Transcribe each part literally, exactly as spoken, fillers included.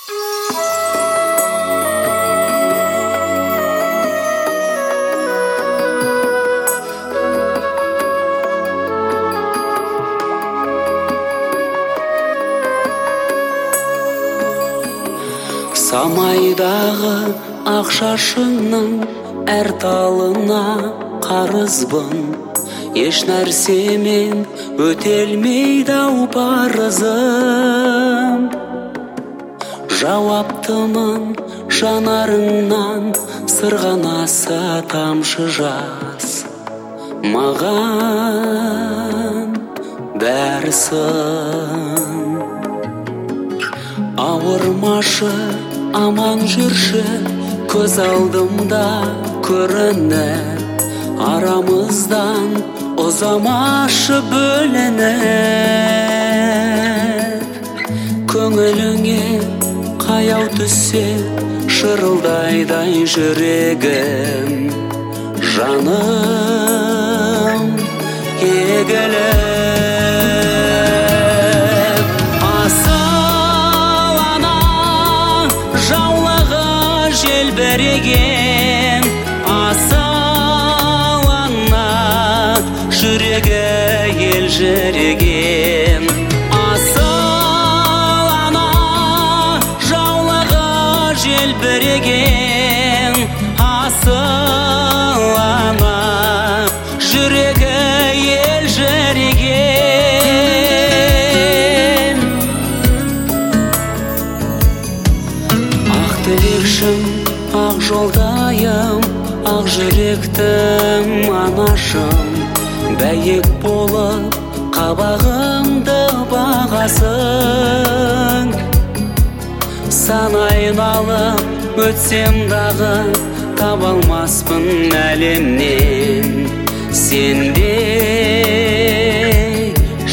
Самайдағы ақ шашыңның әр талына қарызбын, еш нәрсемен өтелмейді ау парызым. Жауаптымын жанарыңнан сырғанаса тамшы жас, маған бәрі сын. Ауырмашы, аман жүрші, көз алдымда көрініп, арамыздан ұзамашы бөлініп. Көңіліңе қаяу түссе шырылдайдай жүрегім, жаным егіліп. Желбіреген асау ана, жүрегі елжіреген. Асау ана, жаулығы желбіреген. Асау ана, жүрегі елжіреген. Ақ тілекшім, ақ жолдайым, ақ жүректім анашым, бәйек болып қабағымды бағасың. Сан айналып өтсем дағы, таба алмаспын әлемнен сендей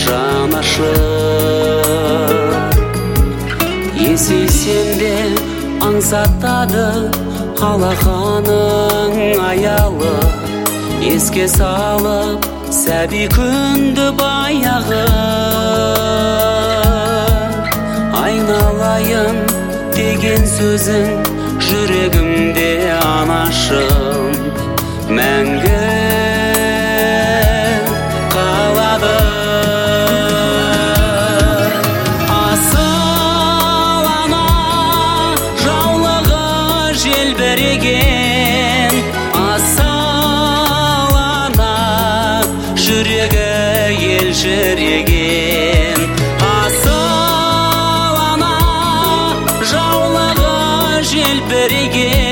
жанашыр. Есейсем де аңсатады алақаның аялы, еске салып сәби күнді баяғы. Айналайын деген сөзің жүрегімде анашым, мәңгі қалады. Желбіреген асау ана, жүрегі елжіреген. Асау ана, жаулығы желбіреген.